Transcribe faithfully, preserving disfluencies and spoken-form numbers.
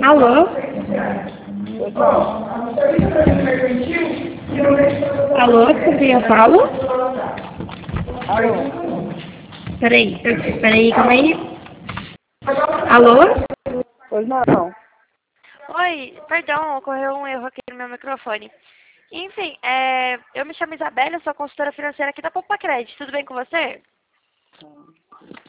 Alô? Alô, com quem eu falo? Alô? Peraí, peraí, calma aí. Alô? Pois não. Oi, perdão, ocorreu um erro aqui no meu microfone. Enfim, é, eu me chamo Isabela, sou consultora financeira aqui da Poupa Crédito. Tudo bem com você?